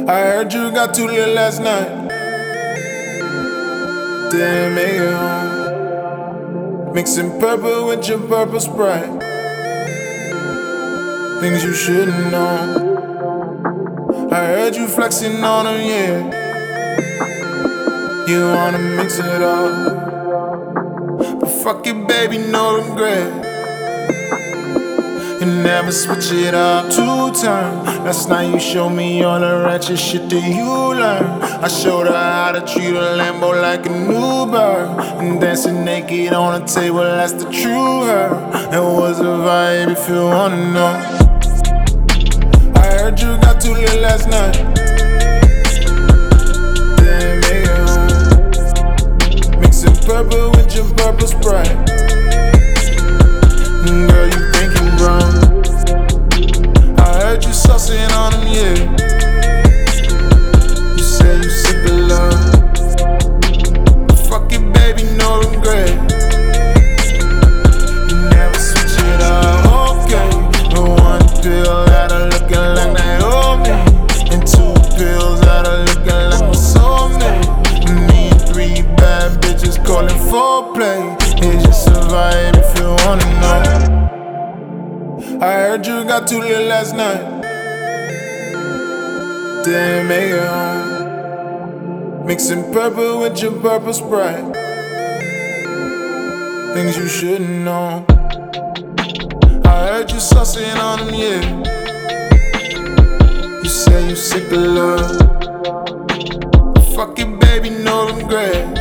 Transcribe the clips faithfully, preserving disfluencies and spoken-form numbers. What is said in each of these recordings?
I heard you got too lit last night. Didn't make it home. Mixing purple with your purple Sprite. Things you shouldn't know. I heard you flexing on them, yeah. You wanna mix it up, but fuck it, baby, no regret. You never switch it up two times. Last night you showed me all the ratchet shit that you learned. I showed her how to treat a Lambo like a new bird, and dancing naked on a table, that's the true her. It was a vibe if you wanna know. I heard you got too lit last night. Didn't make it home. Mixing purple with your purple Sprite. Girl, you think you wrong. I heard you saucing on them, yeah. You say you sick of love, but fuck it, baby, no regret. You never switch it up, okay. The one pill got her looking like Naomi, and two pills got her looking like my soulmate. Me and three bad bitches calling foreplay. It's just a vibe if you wanna know. I heard you got too lit last night. Didn't make it home. Mixing purple with your purple Sprite. Things you shouldn't know. I heard you saucing on them, yeah. You say you sick of love, fuck it, baby, no regret.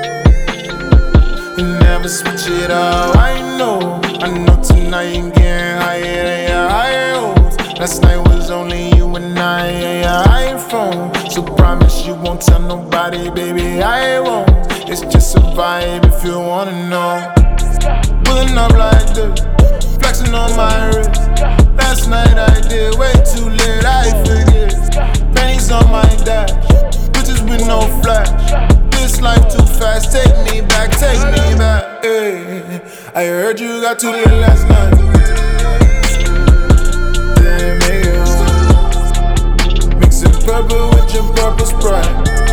You never switch it up, I know. I know tonight you getting higher than your higher hopes. Last night was only you and I and your iPhone. So promise you won't tell nobody, baby, I won't. It's just a vibe if you wanna know. Pulling up like this, flexing on my wrist. Last night I did way too lit, I forget. Pennies on my dash, bitches with no flash. This life too fast, take me back, take me back. Hey, I heard you got too lit last night. Didn't make it home. Mixing purple with your purple Sprite.